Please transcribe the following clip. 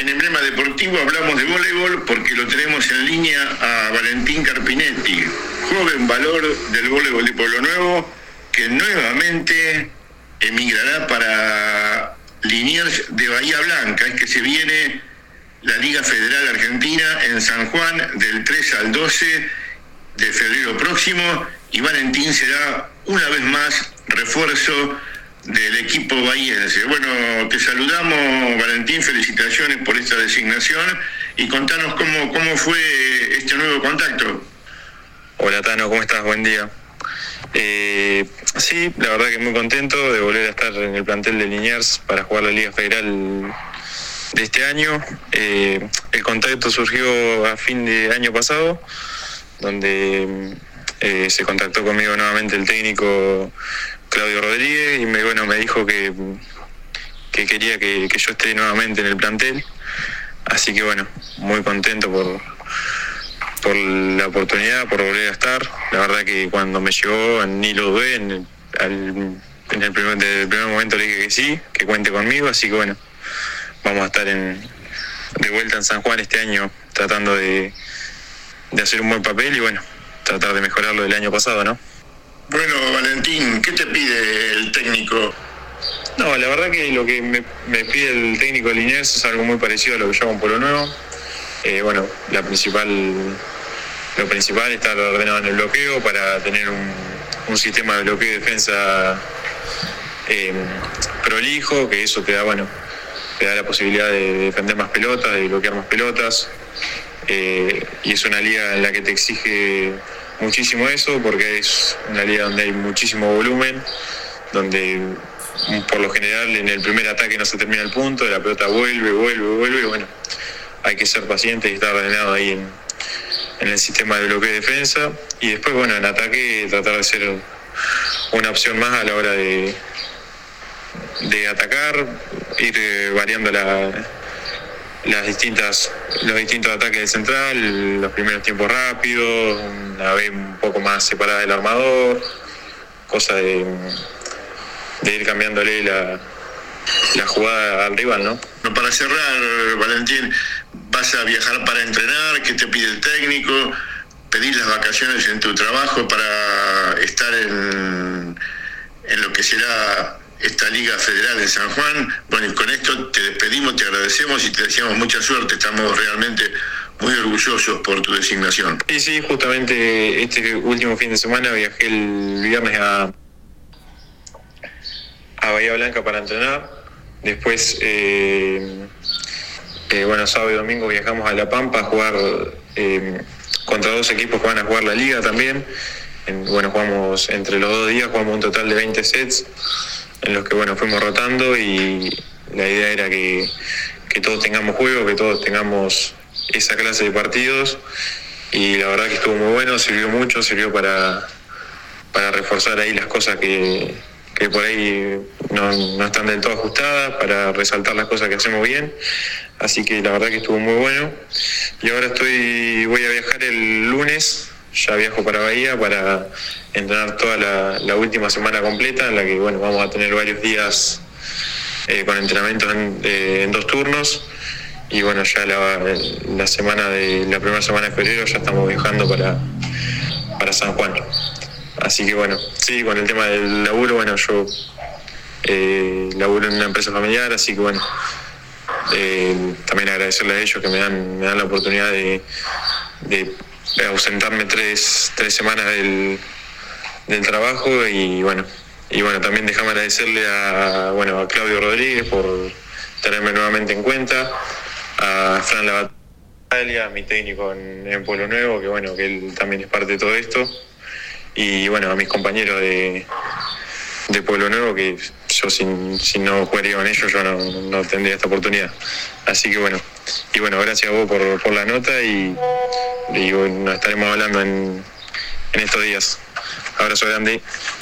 En Emblema Deportivo hablamos de voleibol porque lo tenemos en línea a Valentín Carpinetti, joven valor del voleibol de Pueblo Nuevo, que nuevamente emigrará para Liniers de Bahía Blanca. Es que se viene la Liga Federal Argentina en San Juan del 3 al 12 de febrero próximo, y Valentín será una vez más refuerzo del equipo bahiense. Bueno, te saludamos, Valentín, felicitaciones por esta designación y contanos cómo fue este nuevo contacto. Hola Tano, ¿cómo estás? Buen día. Sí, la verdad que muy contento de volver a estar en el plantel de Liniers para jugar la Liga Federal de este año. El contacto surgió a fin de año pasado, donde se contactó conmigo nuevamente el técnico Claudio Rodríguez y me dijo que quería que yo esté nuevamente en el plantel. Así que bueno, muy contento por la oportunidad, por volver a estar. La verdad que cuando me llegó ni lo dudé, desde el primer momento le dije que sí, que cuente conmigo. Así que bueno, vamos a estar de vuelta en San Juan este año, tratando de hacer un buen papel y bueno, tratar de mejorar lo del año pasado, ¿no? Bueno, Valentín, ¿qué te pide el técnico? No, la verdad que lo que me pide el técnico de Liniers es algo muy parecido a lo que yo hago en Pueblo Nuevo. Bueno, lo principal es estar ordenado en el bloqueo para tener un sistema de bloqueo y defensa prolijo, que eso te da la posibilidad de defender más pelotas, de bloquear más pelotas. Y es una liga en la que te exige muchísimo eso, porque es una liga donde hay muchísimo volumen, donde por lo general en el primer ataque no se termina el punto, la pelota vuelve, y bueno, hay que ser paciente y estar ordenado ahí en el sistema de bloqueo y defensa, y después bueno, en ataque tratar de ser una opción más a la hora de atacar, ir variando los distintos ataques de central, los primeros tiempos rápidos, una vez un poco más separada del armador, cosa de ir cambiándole la jugada al rival, ¿no? Para cerrar, Valentín, ¿vas a viajar para entrenar? ¿Qué te pide el técnico? ¿Pedís las vacaciones en tu trabajo para estar en lo que será esta Liga Federal en San Juan? Bueno, y con esto te despedimos, te agradecemos y te deseamos mucha suerte. Estamos realmente muy orgullosos por tu designación. Sí, justamente este último fin de semana viajé el viernes a Bahía Blanca para entrenar. Después, sábado y domingo viajamos a La Pampa a jugar contra dos equipos que van a jugar la Liga también. Jugamos entre los 2 días, jugamos un total de 20 sets, en los que fuimos rotando, y la idea era que todos tengamos juego, que todos tengamos esa clase de partidos, y la verdad que estuvo muy bueno, sirvió para reforzar ahí las cosas que por ahí no están del todo ajustadas, para resaltar las cosas que hacemos bien. Así que la verdad que estuvo muy bueno, y ahora voy a viajar el lunes. Ya viajo para Bahía para entrenar toda la última semana completa, en la que vamos a tener varios días con entrenamientos en 2 turnos, y ya la primera semana de febrero ya estamos viajando para San Juan. Así que sí, con el tema del laburo, yo laburo en una empresa familiar, así que también agradecerle a ellos que me dan la oportunidad de ausentarme 3 semanas del trabajo, y también déjame agradecerle a Claudio Rodríguez por tenerme nuevamente en cuenta, a Fran Lavatalia, mi técnico en Pueblo Nuevo, que él también es parte de todo esto, y a mis compañeros de Pueblo Nuevo, que yo si no jugaría con ellos yo no tendría esta oportunidad. Así que gracias a vos por la nota, y nos estaremos hablando en estos días. Abrazo grande.